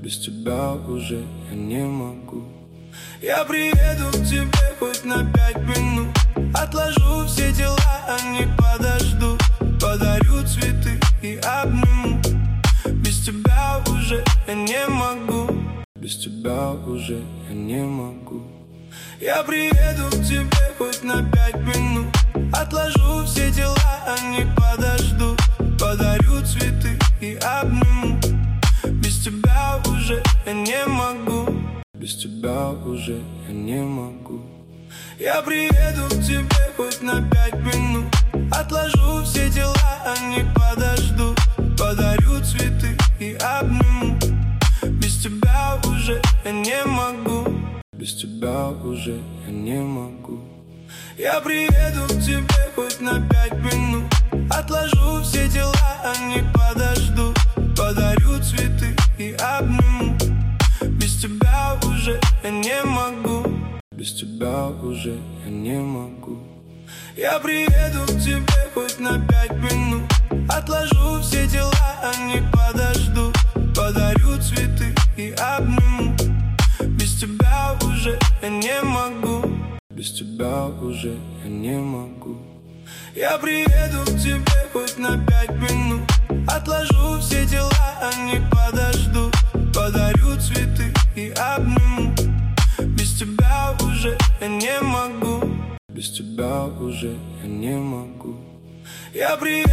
Без тебя уже я не могу. Я приеду к тебе хоть на 5 минут. Отложу все дела, они подождут. Подарю цветы и обниму. Без тебя уже я не могу. Без тебя уже я не могу. Я приеду к тебе хоть на 5 минут. Отложу все дела, они подождут. Подарю цветы и обниму. Без тебя уже я не могу. Без тебя уже я не могу. Я приеду к тебе хоть на 5 минут. Отложу все дела, они подождут. Подарю цветы и обниму. Без тебя уже я не могу. Без тебя уже я не могу. Я приеду к тебе хоть на 5 минут. Отложу все дела, они подождут. Подарю цветы и обниму. Без тебя уже я не могу. Без тебя уже я не могу. Я приеду к тебе хоть на 5 минут. Отложу все дела, они подождут. Подарю цветы и обниму. Без тебя уже я не могу. Без тебя уже я не могу. Я приеду к тебе хоть на 5 минут. Отложу все дела, они подождут. Подарю цветы и обниму. Без тебя уже я не могу. Без тебя уже я не могу. Я приеду.